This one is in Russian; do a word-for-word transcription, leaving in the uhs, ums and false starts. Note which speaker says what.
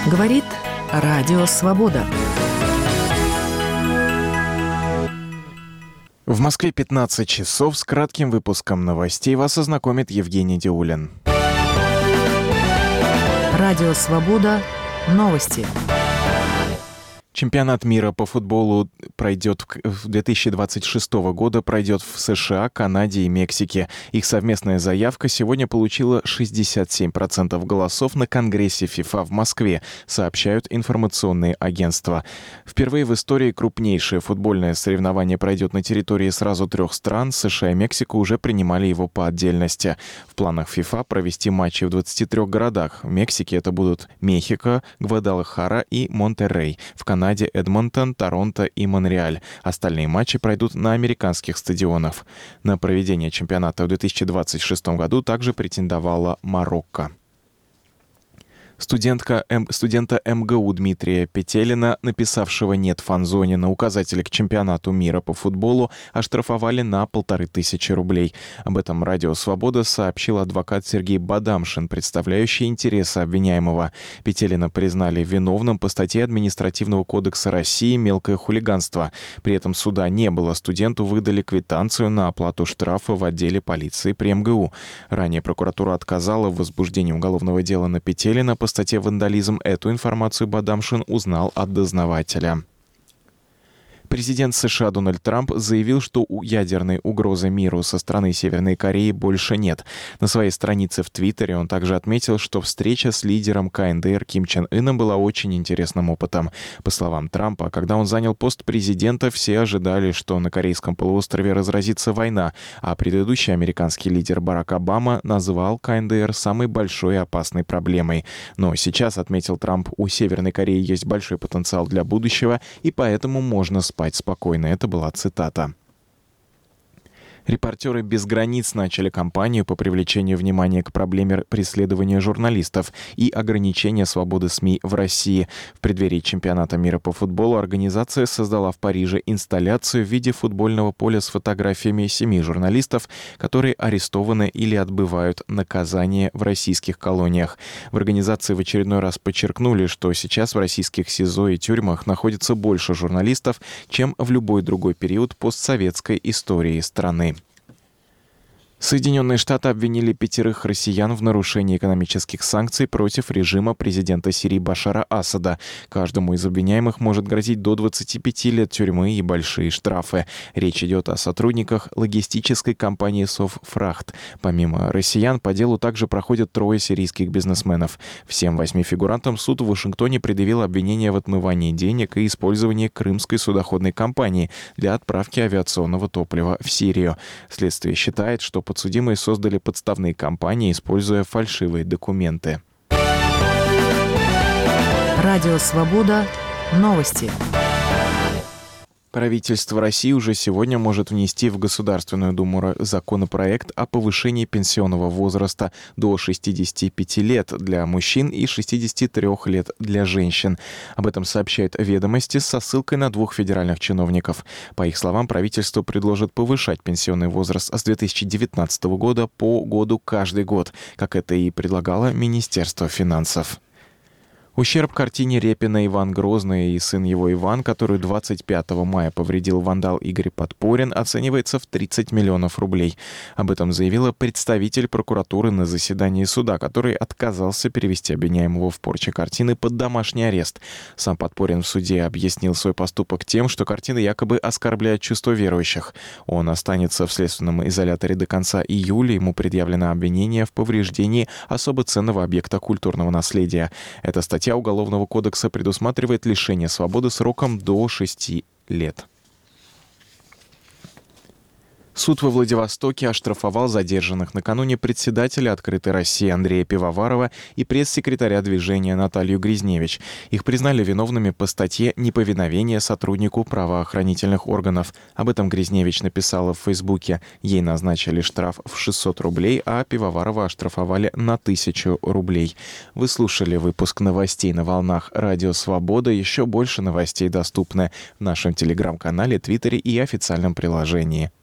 Speaker 1: Говорит Радио Свобода.
Speaker 2: В Москве пятнадцать часов. С кратким выпуском новостей вас ознакомит Евгений Диулин.
Speaker 1: Радио Свобода. Новости.
Speaker 2: Чемпионат мира по футболу пройдет в две тысячи двадцать шестого года пройдет в США, Канаде и Мексике. Их совместная заявка сегодня получила шестьдесят семь процентов голосов на Конгрессе ФИФА в Москве, сообщают информационные агентства. Впервые в истории крупнейшее футбольное соревнование пройдет на территории сразу трех стран. США и Мексика уже принимали его по отдельности. В планах ФИФА провести матчи в двадцати трёх городах. В Мексике это будут Мехико, Гвадалахара и Монтеррей. В Канаде Эдмонтон, Торонто и Монреаль. Остальные матчи пройдут на американских стадионах. На проведение чемпионата в две тысячи двадцать шестом году также претендовала Марокко. Студентка, М, студента МГУ Дмитрия Петелина, написавшего «нет» фан-зоне на указателе к чемпионату мира по футболу, оштрафовали на полторы тысячи рублей. Об этом Радио Свобода сообщил адвокат Сергей Бадамшин, представляющий интересы обвиняемого. Петелина признали виновным по статье Административного кодекса России «Мелкое хулиганство». При этом суда не было. Студенту выдали квитанцию на оплату штрафа в отделе полиции при МГУ. Ранее прокуратура отказала в возбуждении уголовного дела на Петелина по статье «Вандализм». Эту информацию Бадамшин узнал от дознавателя. Президент США Дональд Трамп заявил, что у ядерной угрозы миру со стороны Северной Кореи больше нет. На своей странице в Твиттере он также отметил, что встреча с лидером КНДР Ким Чен Ыном была очень интересным опытом. По словам Трампа, когда он занял пост президента, все ожидали, что на Корейском полуострове разразится война, а предыдущий американский лидер Барак Обама назвал КНДР самой большой и опасной проблемой. Но сейчас, отметил Трамп, у Северной Кореи есть большой потенциал для будущего, и поэтому можно спать спокойно. Это была цитата. Репортеры без границ начали кампанию по привлечению внимания к проблеме преследования журналистов и ограничения свободы СМИ в России. В преддверии чемпионата мира по футболу организация создала в Париже инсталляцию в виде футбольного поля с фотографиями семи журналистов, которые арестованы или отбывают наказание в российских колониях. В организации в очередной раз подчеркнули, что сейчас в российских СИЗО и тюрьмах находится больше журналистов, чем в любой другой период постсоветской истории страны. Соединенные Штаты обвинили пятерых россиян в нарушении экономических санкций против режима президента Сирии Башара Асада. Каждому из обвиняемых может грозить до двадцати пяти лет тюрьмы и большие штрафы. Речь идет о сотрудниках логистической компании «Совфрахт». Помимо россиян, по делу также проходят трое сирийских бизнесменов. Всем восьми фигурантам суд в Вашингтоне предъявил обвинение в отмывании денег и использовании крымской судоходной компании для отправки авиационного топлива в Сирию. Следствие считает, что подсудимые создали подставные компании, используя фальшивые документы.
Speaker 1: Радио Свобода. Новости.
Speaker 2: Правительство России уже сегодня может внести в Государственную Думу законопроект о повышении пенсионного возраста до шестидесяти пяти лет для мужчин и шестидесяти трёх лет для женщин. Об этом сообщают «Ведомости» со ссылкой на двух федеральных чиновников. По их словам, правительство предложит повышать пенсионный возраст с две тысячи девятнадцатого года по году каждый год, как это и предлагало Министерство финансов. Ущерб картине Репина «Иван Грозный» и сын его Иван, которую двадцать пятого мая повредил вандал Игорь Подпорин, оценивается в тридцать миллионов рублей. Об этом заявила представитель прокуратуры на заседании суда, который отказался перевести обвиняемого в порче картины под домашний арест. Сам Подпорин в суде объяснил свой поступок тем, что картина якобы оскорбляет чувство верующих. Он останется в следственном изоляторе до конца июля. Ему предъявлено обвинение в повреждении особо ценного объекта культурного наследия. Эта статья Уголовного кодекса предусматривает лишение свободы сроком до шести лет. Суд во Владивостоке оштрафовал задержанных накануне председателя «Открытой России» Андрея Пивоварова и пресс-секретаря движения Наталью Гризневич. Их признали виновными по статье «Неповиновение сотруднику правоохранительных органов». Об этом Гризневич написала в Фейсбуке. Ей назначили штраф в шестьсот рублей, а Пивоварова оштрафовали на тысячу рублей. Вы слушали выпуск новостей на волнах Радио Свобода. Еще больше новостей доступны в нашем телеграм-канале, твиттере и официальном приложении.